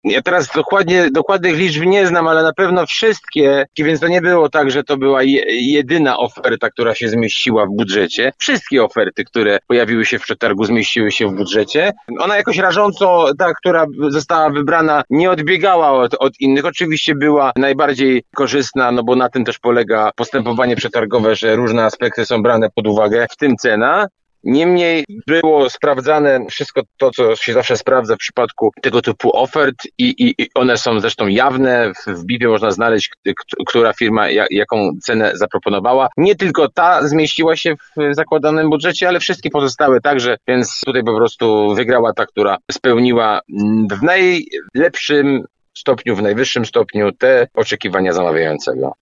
Ja teraz dokładnych liczb nie znam, ale na pewno wszystkie, więc to nie było tak, że to była jedyna oferta, która się zmieściła w budżecie. Wszystkie oferty, które pojawiły się w przetargu, zmieściły się w budżecie. Ona jakoś rażąco, ta, która została wybrana, nie odbiegała od innych. Oczywiście była najbardziej korzystna, no bo na tym też polega postępowanie przetargowe, że różne aspekty są brane pod uwagę, w tym cena. Niemniej było sprawdzane wszystko to, co się zawsze sprawdza w przypadku tego typu ofert i one są zresztą jawne. W BIP-ie można znaleźć, która firma jaką cenę zaproponowała. Nie tylko ta zmieściła się w zakładanym budżecie, ale wszystkie pozostałe także, więc tutaj po prostu wygrała ta, która spełniła w najlepszym stopniu, w najwyższym stopniu te oczekiwania zamawiającego.